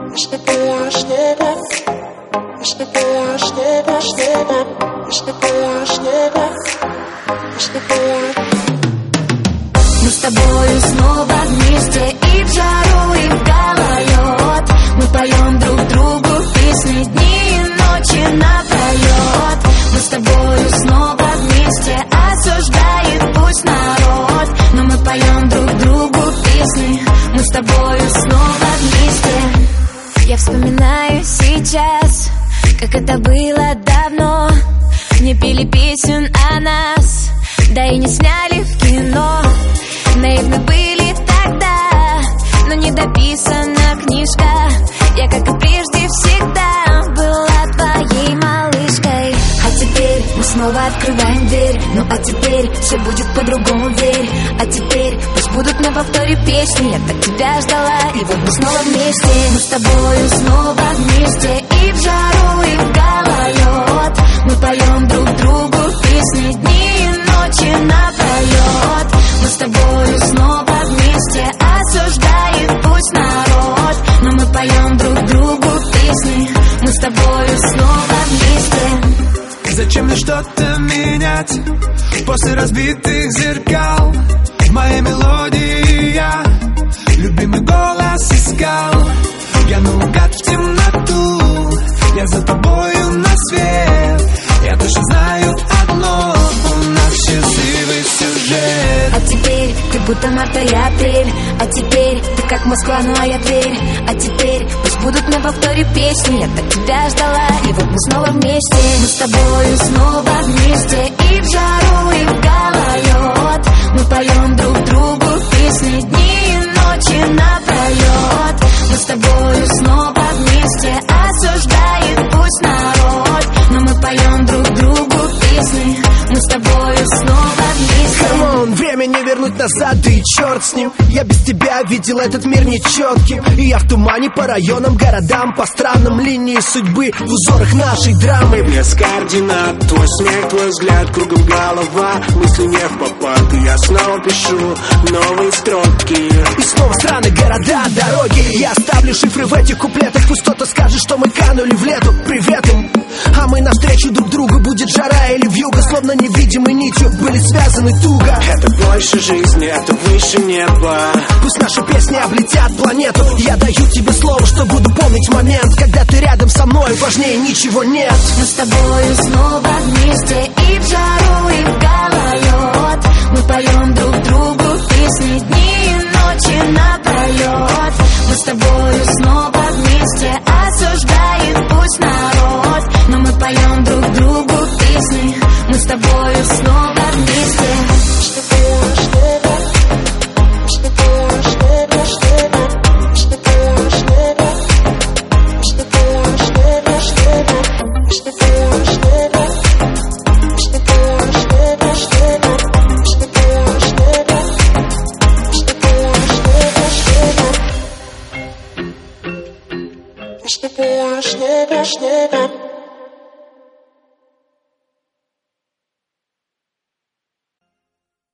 Мы с тобою снова вместе, и в жару, и в гололед. Мы поем друг другу песни дни и ночи напролет. Мы с тобою снова вместе, осуждает пусть народ, но мы поем друг другу песни. Мы с тобою снова вместе. Я вспоминаю сейчас, как это было давно. Не пели песен о нас, да и не сняли в кино. Наивны были тогда, но не дописана книжка. Я, как и прежде, всегда была твоей малышкой. А теперь мы снова открываем дверь. Ну а теперь все будет по-другому, верь. А теперь пусть будут на повторе песни. Я так тебя ждала, и вот мы снова вместе. Мы с тобою снова вместе, и в жару, и в гололед. Мы поем друг другу песни дни и ночи напролет. Мы с тобою снова вместе, осуждает пусть народ, но мы поем друг другу песни. Мы с тобою снова вместе. Зачем мне что-то менять после разбитых зеркал? В моей мелодии я любимый голос искал. Я наугад в темноту, я за тобою на свет. Я точно знаю одно, у нас счастливый сюжет. А теперь ты будто март или апрель. А теперь ты как Москва, ну а я Тверь. А теперь пусть будут на повторе песни. Я так тебя ждала, и вот мы снова вместе. Мы с тобою снова вместе, и в жару, и в гололед. Мы поем друг другу песни дни и ночи напролет. Мы с тобою снова вместе, осуждает пусть народ, но мы поем друг другу песни. Мы с тобою снова вместе. Камон, время не вернуть назад, да и черт с ним. Я без тебя видел этот мир нечетким. И я в тумане по районам, городам, по странам линии судьбы, в узорах нашей драмы. Без координат, твой смех, твой взгляд, кругом голова, мысли не в попад. И я снова пишу новые строки. И снова страны, города, дороги. Я оставлю шифры в этих куплетах. Пусть кто-то скажет, что мы канули в лету. Привет им. А мы навстречу друг другу, будет жара или вьюга. Словно невидимой нитью были связаны туго. Это больше жизни, это выше неба. Пусть наши песни облетят планету. Я даю тебе слово, что буду помнить момент, когда ты рядом со мной, важнее ничего нет. Мы с тобою снова вместе, и в жару, и в гололед. Мы поем друг другу песни дни и ночи напролет. Мы с тобою снова вместе, осуждает пусть народ, но мы поем друг другу песни. Мы с тобою снова вместе. Что